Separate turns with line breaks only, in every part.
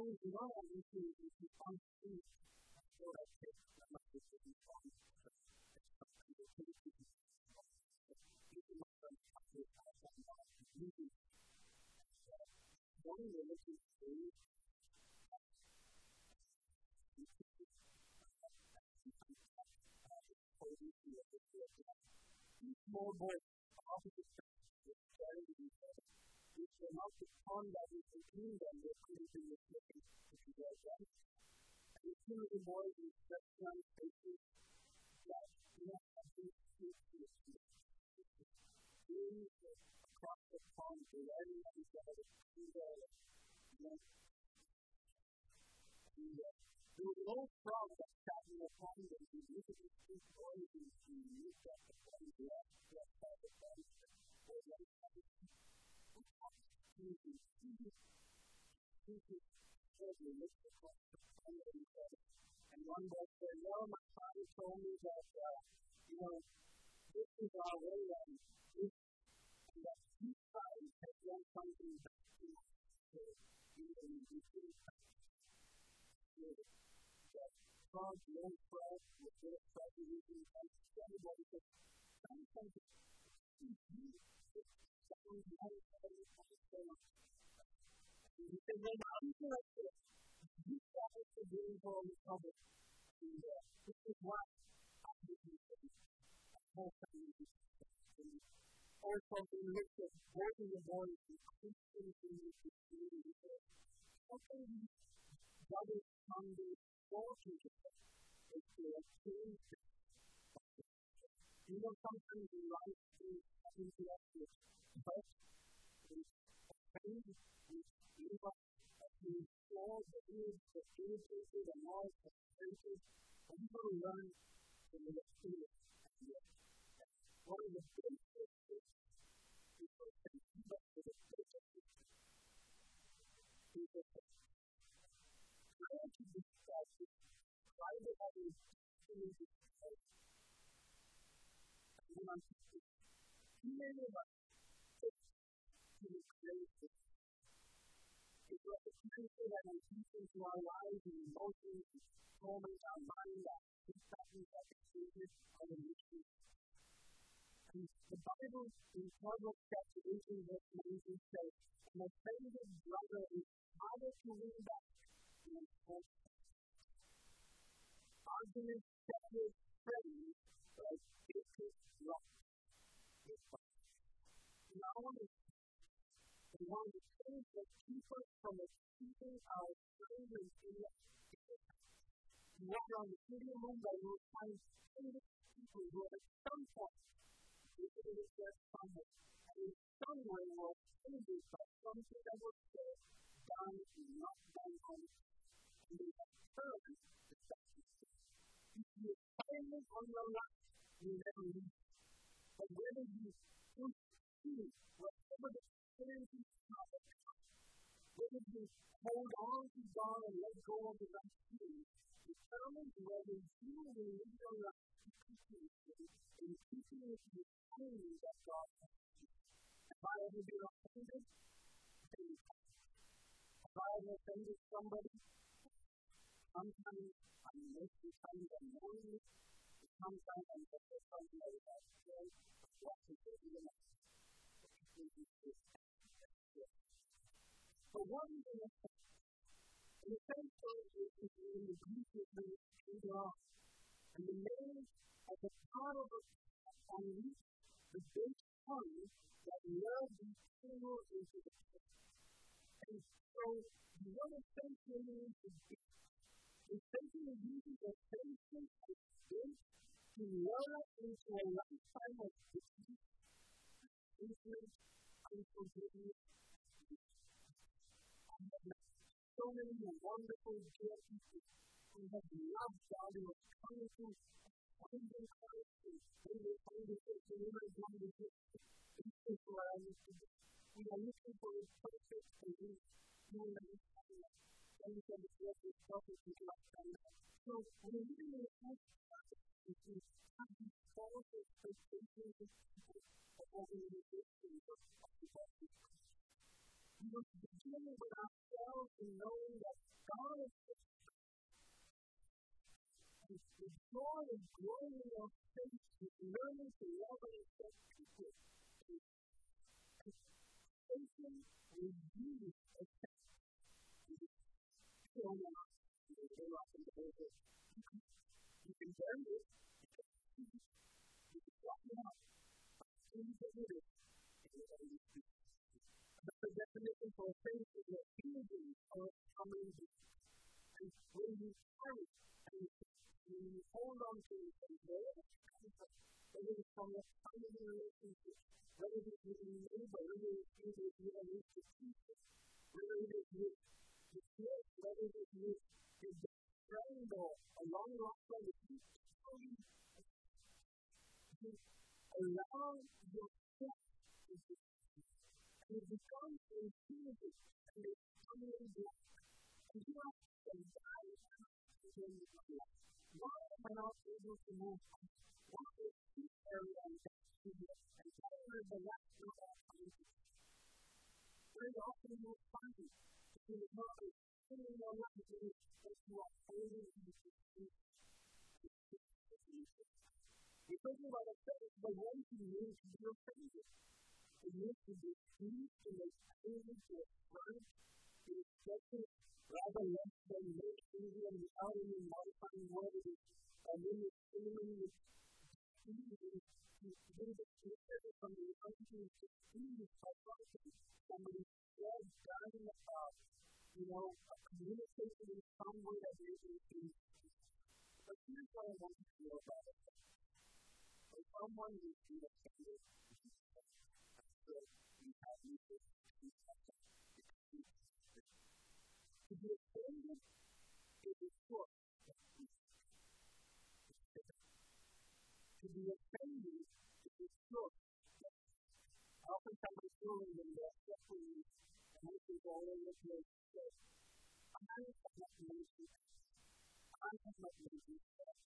always learn to find peace for that case. That might be the response. One of the looking through more boys opposite sexes sharing with each other. Which the amount of fun that is between them will create in the city if you go there. And the two of the boys in restaurant spaces that have been across the pond, they're writing at each other. There was an old frog that sat in the pond and he looked at his two boys and he looked at the pond and he asked the pond or like and one boy said, well, my father told me that, this is our way and that each time has done something back to us. So, that frog, the old frog, was very excited with him and everybody said, sometimes he said, well, I'm going to you guys are doing for all the trouble. This is why I'm doing also, we looked at working the boys and Christian things in the community. How can we gather on the walking together? It's to change things. Sometimes in life, we interact with health, with pain, with liver, with all the needs, the irritated, and all the senses. And we will learn from the experience. One of the basic things is to keep up with the basic things. Trying to discuss it, trying to have a community discuss it. Many of us take to create this. It's like a creature that is teaching to our lives and emotions and forming our mind that perspectives that experience our emotions. And the Bible in Proverbs chapter 18 verse 19 says, an offended brother is harder to win back than a false friend. Arguments separate friends like vicious rocks. Now, one of the things that keep us from achieving our dreams is you walk around the city of Mumbai, you will find people who at some point visited their somewhere, and in some way were offended by something that was said, done, and not done on it. And they have turned the substance. If you are silent on your life, you never leave. But whether you whatever the experience is, whether you hold on to God and let go of the right thing, determines whether you will live your life in keeping with the pain that God has given you. Have I ever been offended? Have I ever offended somebody? Sometimes most of the time I'm lonely. Sometimes I'm just something that is actually what is the real life. So what is the effect? The same thing is in the Greek word "kairos," and the name at the part of the on which the base tongue that love these signals into the church. And so the one essentially means is this. Essentially uses a patience and faith to love into a lifetime of defeat, hatred, unforgiveness. I have met so many wonderful dear people who have loved God and have come into finding Christ and they will find the church and they will find the church. We are looking for a perfect belief. You will never find that. And we can express this perfect lifetime. So we're living in a perfect we have these false expectations of people of organizations of the body. We must begin with ourselves in knowing that God is the joy and glory of faith is learning to love and accept people. Patience will use a test. You don't want to realize in the whole thing. You can bear it. You can walk it out. You can do it. The definition for faith is a feeling of coming to. And when you pray and you hold on to it and there, whether it's from a family relationship, whether it is with a neighbor, whether it is with a teacher, whether it is with the church, whether it is with a friend or a long-lost relative, you allow yourself to be. And it becomes intuitive and it's coming back. And you have to say, why am I not able to move on? What is this area I'm going to do? And where is the last of that time? Very often you will find it. If you are not feeling your life, that you are holding on to it. We're talking about a faith, the one who needs to be your faith. It needs to be true to make changes to its word, to accept it, rather less than make easy and without any modifying what it is. And when you're feeling it, you do the spirit from the unseen to see psychology. Somebody said, dying about, a communication in some way that they can do. But here's what I want you to know about it. When someone is being offended, you have music, to be offended is a choice. To be offended is a choice. Oftentimes I feel in the especially and this is all over the place, that I have not made it. I have not made it.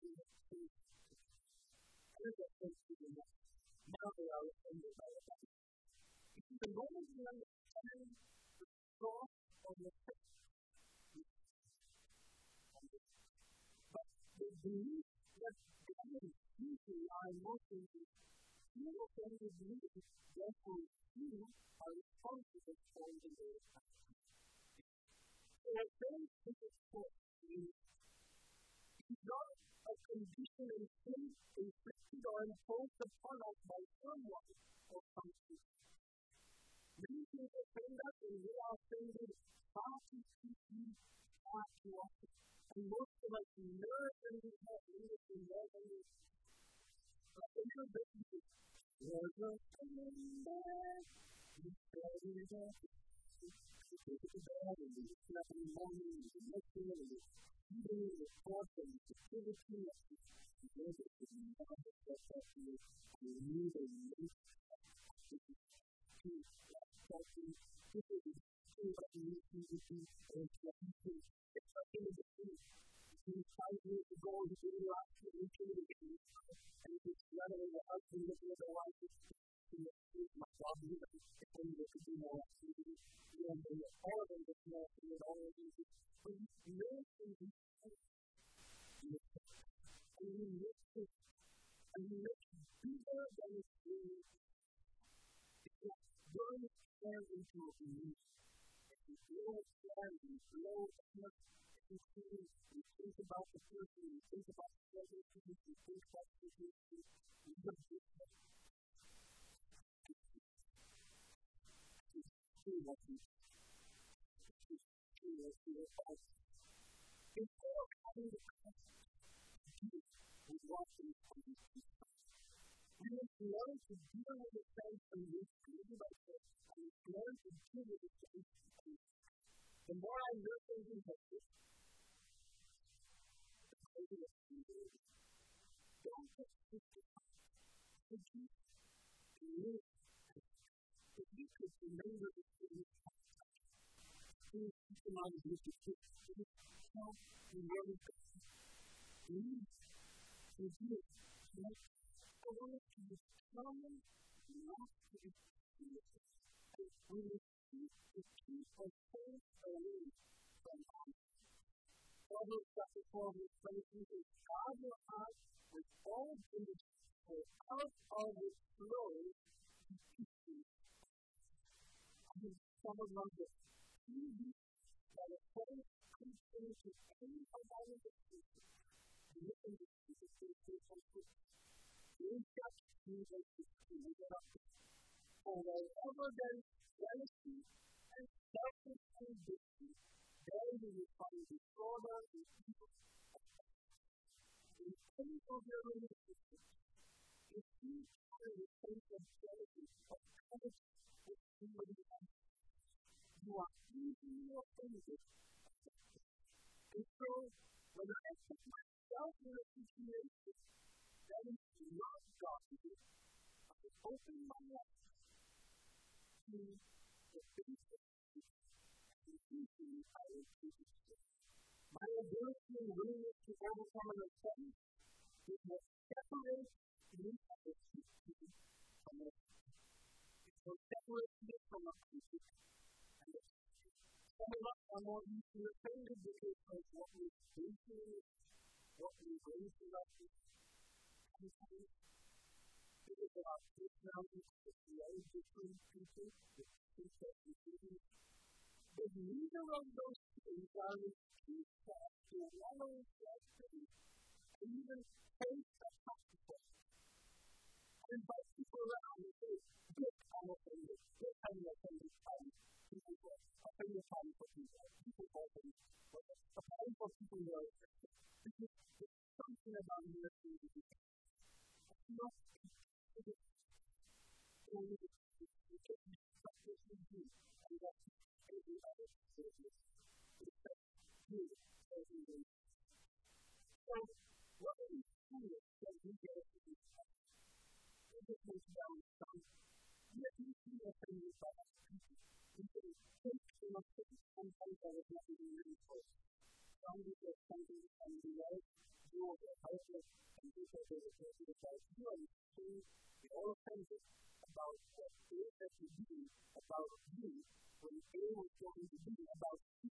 Here's a thing to do now. Now they are offended by the fact. The moment you understand the cross of the faith, but the belief that God is usually our emotions, you will then believe, therefore you are responsible for the Lord. So a faith is a choice. It's not a condition in faith inflicted or imposed upon us by someone or something. Many people say that and we are offended far too quickly, far too often. And most of us learn and we have needed to learn and we have a little bit of it. There's a thunder, you say that, you take it to bed and you sleep in the morning and you make it and you do the thoughts and the activity and you do it and you know that you need a new about the person, you think about the other people, you think about the people, you don't think about what you instead of having the capacity to watch and we need to learn to deal with the sense of this like this, and learn to deal with the sense of this. The more I learn things like this, don't just keep it up. If you could remember the things please keep in mind this is just how you really need to do it. I want it to be common, not to be we need to keep our faith away from us. Proverbs chapter 12, verse 23 says, God your heart with all goodness, for out of it flows the issue. Someone loves it. He that a place comes into any of our relationship. Listen to Jesus say something. In chapter 2, verse 16, we get up to for wherever there is jealousy and selfish ambition, there you will find disorder and evil. In any of your relationships, if you carry the sense of jealousy, of courage, with somebody else, you are easily offended. And so, when I put myself in a situation that is not godly, I open my life to the things of truth, and usually I will choose it. My ability and willingness to overcome an offense is what separates me as a Christian from a It will separate me from a Christian. Some of us are more easily offended because of what we've been through, what we've raised in our life. Sometimes because of our personalities, we are different people with different personalities. But neither of those things are an excuse for us to wallow in self-pity and even face the consequences. I invite people around and say, look, I'm offended. Look, I'm offended. Offended for people. People call them. A problem for people who are offended. Because there's something about your community. It's not only the practice we do, and that's every other service. It's that you every day. So, what are we doing that we get to this point? It just goes down some. Yet we see offended by us people. We can take some of the sometimes that is not even really close. Some people are something and we like you or their husband and people that are talking about you and they all offended about what they have to do about you when they were going to do about you.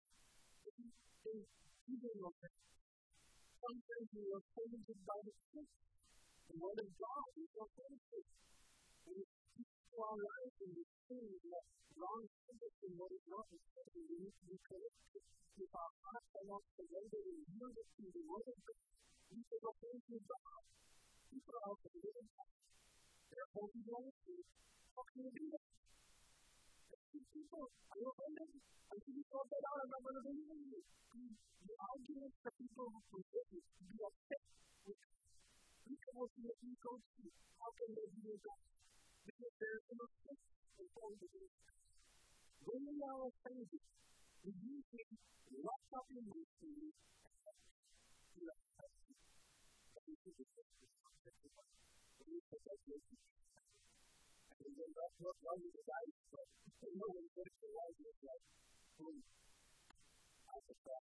Even of that. Sometimes we are offended by the truth. The word of God is offensive. And we speak to our life and we see that wrong things and what is not expected. We need to be corrected. If our hearts are not surrendered and yielded to the word of God, we should offend to God. People are offended in God. They're holding on to how can you do that? People are offended. I think you thought that out. I'm not going to believe you. The argument for people who forgive you to be upset with people who let you go to. How can they do that? Because there's no sense in trying to do that. When we are offended, we usually lock up emotionally and we are affected. But we think it's just everyone. When we put that relationship and then that's what wrong with the guy, but you know when you get to life, it's like, that's a fact.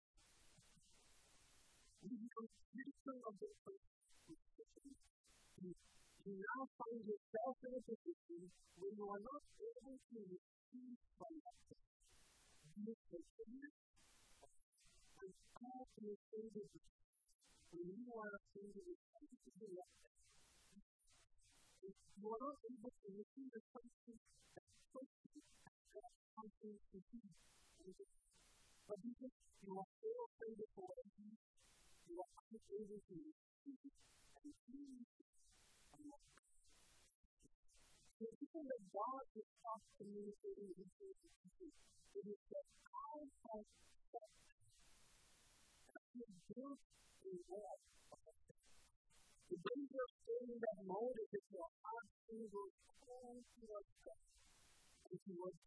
We become critical of the person. You now find yourself in a position where you are not able to receive from that person. You consider and how to receive it when you are offended with something to do that. You are not able to receive the something that's supposed to be something to do. But because you are so offended for what you are unable to receive it and feel it. The reason that God is not communicating with you is that God has set that He built a wall of faith. The danger of staying in that mode is that your heart will turn towards God and towards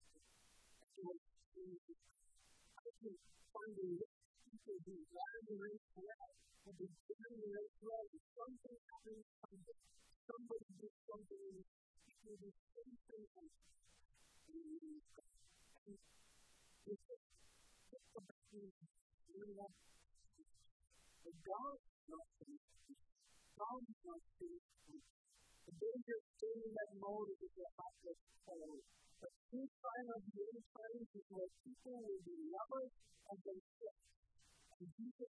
Jesus. I can find a list of people who ran the race well, who began the race well, and something happened someday. Somebody did something in the people who didn't say something. And it's just about being real. But God is not finished. God is not finished. The danger of staying in that mode is that your heart gets cold. But this time of the end times is where people will be lovers of themselves. And Jesus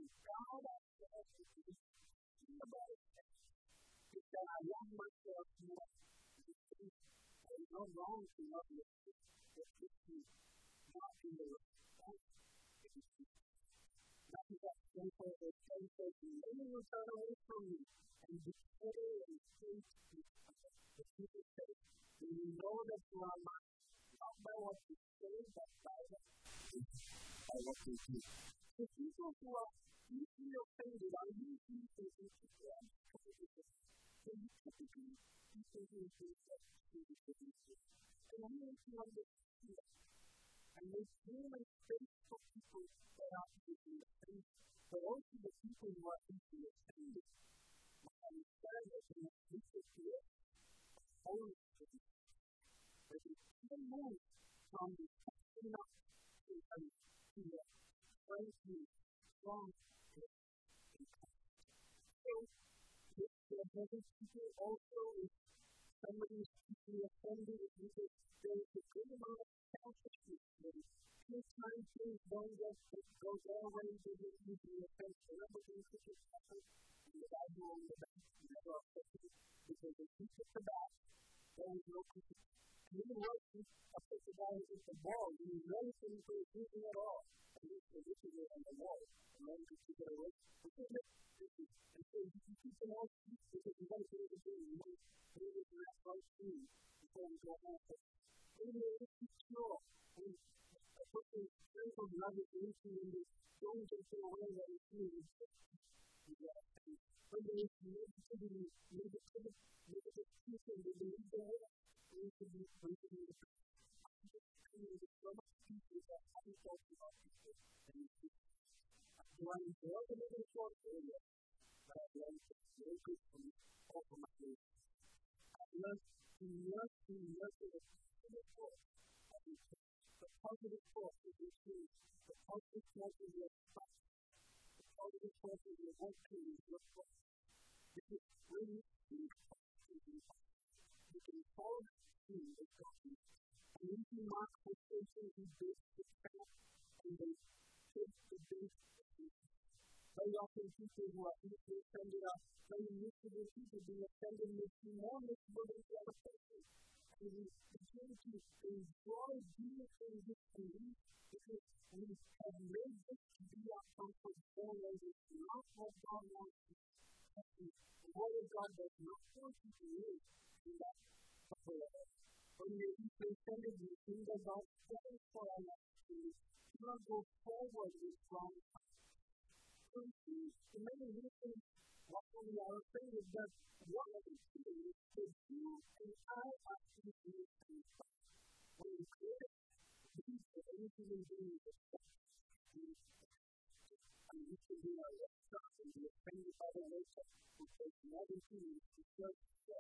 God ourselves is about it. It's that I love myself more. There's no wrong to love yourself. But if you not in the response, not in that simple or simple, then you turn away from me and declare and preach the people say, do you know that you are mine? Not by what you say, but by what you do. The people who are easily offended are usually people who are offended. So you typically people who think that you are offended. And I need to understand that. And there's human space for people that are easily offended, but also the people who are easily offended. I understand that in the future here, always offended. But it's still moved from the acting up to the friendly, strong, so the people also is somebody is easily offended because there is a good amount of selfishness. Sometimes things don't just go their way, they get easily offended. Whenever things happen, the Bible on the back never offended because if you took the back, there is no people. And even worse, a person guy is the ball, and you know things are using at all. And you position it on the wall, and then you keep it away. And so you can keep them all because you want to be able to do it. You want to be able to have right through before we go on. Maybe it's secure. And a person is very from love is reaching in this, don't just go away that it's really whether it's negativity, negative people, they believe the word, or it could be breaking the truth. There's so much people that haven't talked about people. Do I enjoy the living short area? But I learned to very good from all of my days. I learned to nurture the positive force of each other. The positive force of each other. The positive force of your trust. The positive force of your working with your trust. This is really you can follow the God. And you can mark the places you base the path and they take the base. Very often people who are easily offended are very miserable people being offended makes you more miserable than the other person. And we continue to enjoy beautiful things because we have made this to be our comfort zone and it's not what God wants to do. The Word of God does not want you to live in that comfort level. When you're easily offended, you think that God stands for our life. You cannot go forward with strong the many reasons why we are afraid is that one of the things is that you and I actually do things. When you create these anything in doing this stuff, and you can do our stuff and be offended by the nature, which takes more than 2 minutes to serve yourself.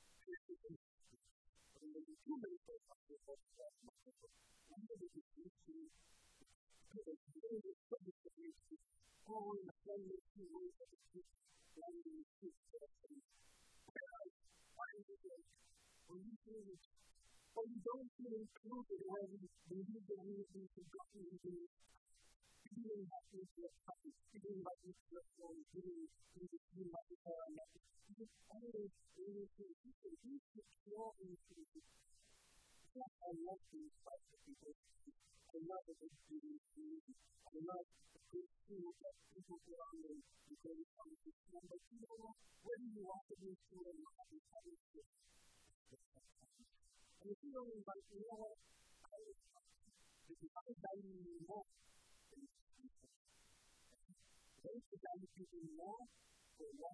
And when you do many things like this, one of the things is because really the subject of this is all in the friendly two ways of the truth, and the truth of the whereas, why is it that when you feel it, or you don't feel included, or you believe that you have been forgotten, feeling like it's your time, feeling like it's your soul, feeling like it's all I love, you always really feel people, you secure in the truth. I love these types of people. I love the good community. I love the good food that people go on and go on and do. But you know what? Whether you want to do food or not, you have to do it. And if you don't invite me, you know what? I will try. If you haven't done me more, then it's people. Then if you done people more, or what?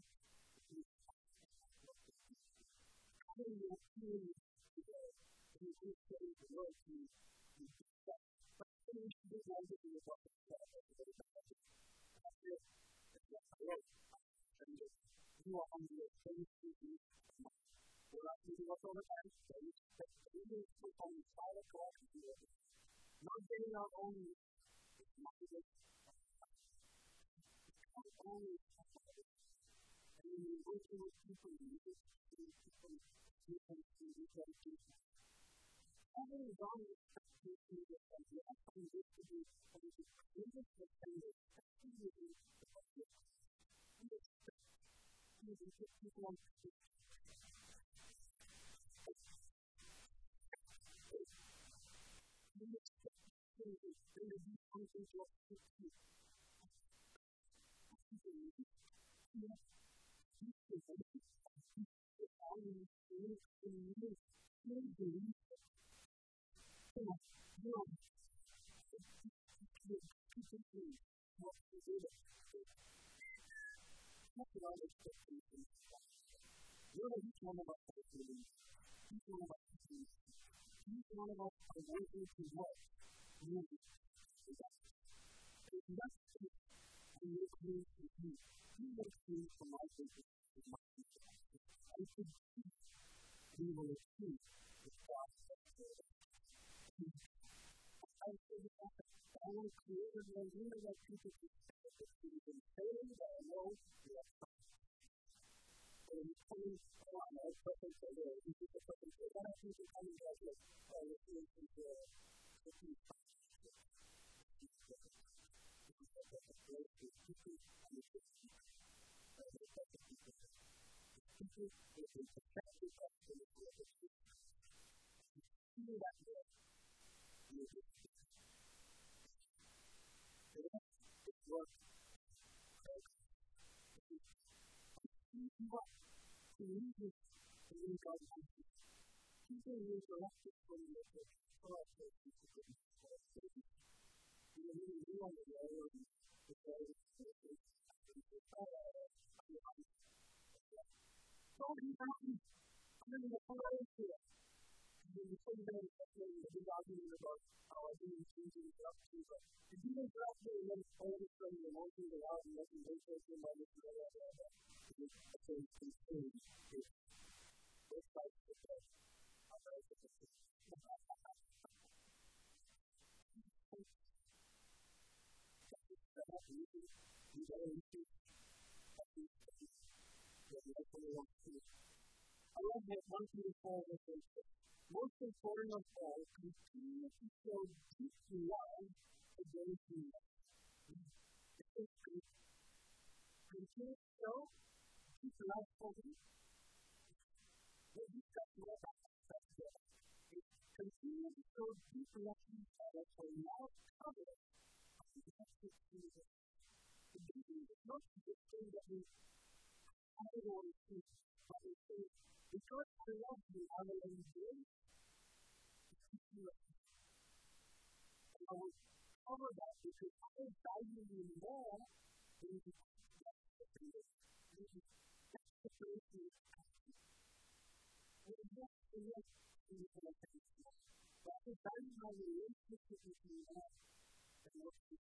How do you feel today? You just say the word to you. You just say, but then you should be able to do what you say. That's it. That's it. You are on the same species. So that's what all the time says. That we need to put on the side of God and do it. Not getting our own. It's not just our own. And when you're working with people, you just see people, you can see people. Having gone with expectations of the outcome this to be something creative and especially things and put people on the Each one of us has beliefs. Each one of us has beliefs. Each one of us are working to what? Really. It's nothing in your career to do. You will see from my business with my people. I should teach we will achieve the process. I should have a strong creative idea that people can say that you can say that I know you have something. And you come in on a perfect idea. You do the perfect idea. Then I think you come in like this. This is the I love that one thing Paul was saying. Most important of all, continue to show deep love for those who love. Continue to show deep love for them. Maybe that's more about that. Continue to show deep love for each other for love covers the best of Jesus. The beauty is not the thing that we everyone sees, but we say, because I love you, I will embrace you. And I will cover that because I value you more than you that's the thing. That's the first thing. And yes, you can attend to that. But I value my relationship with you more than what you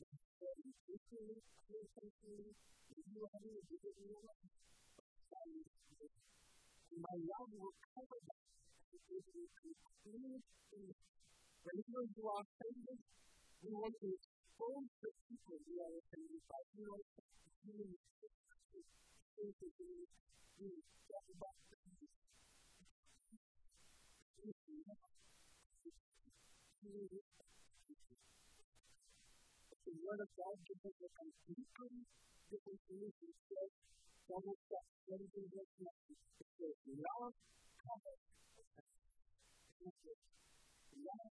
my love will cover that. Whenever you are offended, we want to expose the people who are offended by you. The word of God gives us a completely different solution. It says, almost that everything that's nothing. It says, love covers. Love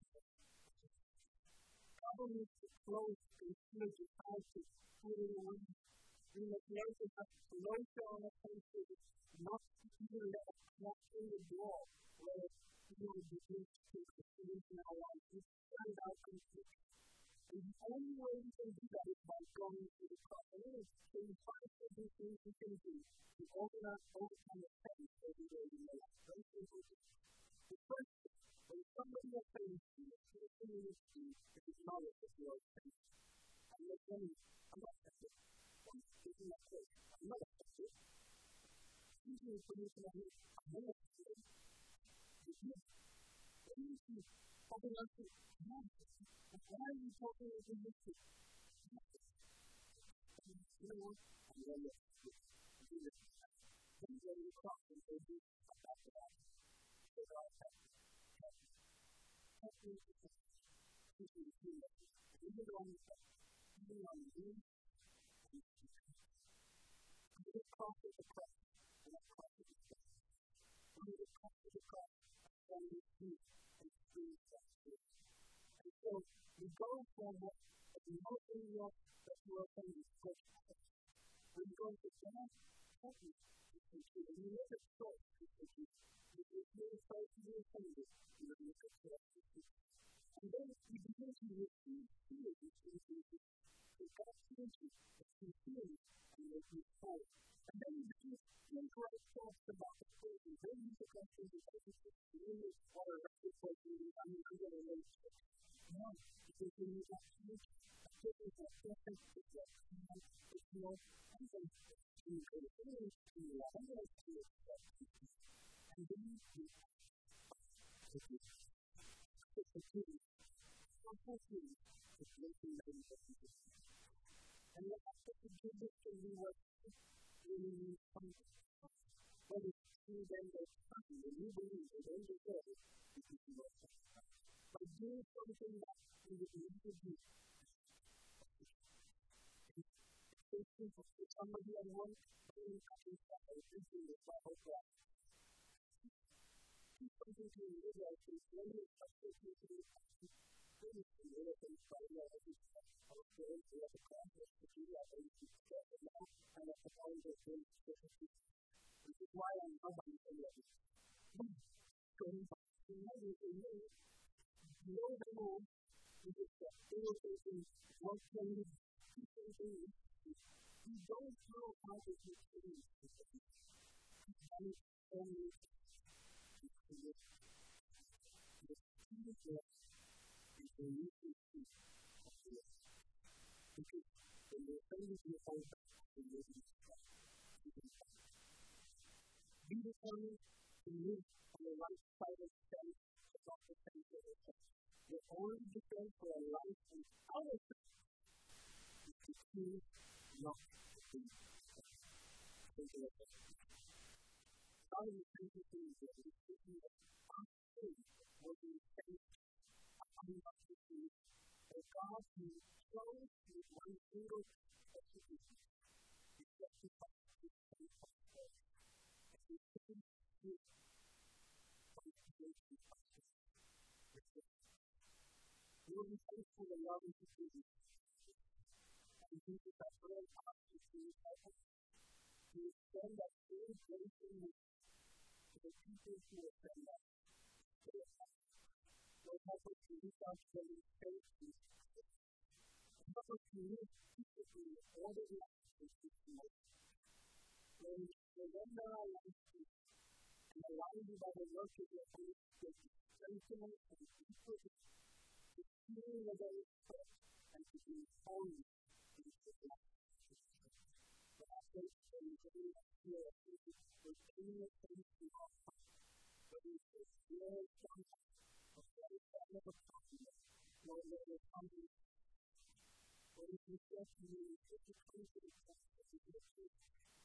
covers the clothes and feels the time to put it on. In the place of a closure on the face, not to even let us walk through the door where we will begin to take the solution in our life. We stand out completely. And the only way we can do that is by going through the process. So you find certain things you can do to overcome the pain every day in your life. Very simple. The first thing, when somebody offends you, the first thing you need to do is acknowledge that you are offended. I'm not offended. I'm not offended. I'm speaking of faith. I'm not offended. Speaking of permission of me, I'm not offended. What do you see? Talking like this. Why are you talking like this? You know what? I'm going to do this. I'm going to cross and say, I'm back to that. So God, help me. Help me to do this. Even on the room, cross is the cross, and that cross is the cross. When we come to the cross, then we see and experience that truth. And so we go from what is mostly what you are saying is first. When you go to God, heaven is the truth. And you look at source, it's the truth. If you're supposed to be offended, you look at source, it's the truth. And then you begin to receive healing in Jesus. So God's teaching is to heal and make you whole. And then you begin to think right thoughts about the person. Then you become to the relationship. You really are a record for you. I'm going to relationship. No, because when you got changed, I think it's a different perspective. It's more something to experience, to realize, to accept. And then you see it's a truth. Something is making them different. And the fact that you do this can be what really something. What is true then that something that you believe is in the world is to be what something. By doing something that you would need to do. It's so simple. If somebody at work doing something that is thinking the Bible God. Do something to live like this. When you touch this, you can do something. And the other things by the other people. Also, we have a process to do that. And you can start it now. And that's all those things. Which is why I'm not going to say that. So, you know the rule. You just get irritating. One thing is, two things. You don't know how to do things. And it's only to create. The key is that you need to see what it is. Because when you're saying to your own back, you're using it. Be determined to live on the right side of the fence about the things that are said. You're only prepared for a life without a faith. You can choose not to be. Thank you. God is thinking to you that He's thinking that our faith will be faith upon us to do. That God who chose you one single specific is justified to faith of faith. And He chose you by creation of faith. You will be faithful and loving to Jesus. And Jesus has really asked you to heaven. He will send that same grace in you to the people who will send that. Lord, help us to reach out to them in faith. Help us to live peacefully in all the lives of people. Lord, surrender our lives to you and allow you by the work of your Holy Spirit to strengthen us and deepen us, to heal the very heart, and to be holy in this life. But I thank you for the very idea of Jesus for bringing us into our heart. Whether it's the fear of God, or the fear of a confidence, or the confidence. What is the best news? It's the confidence of the truth.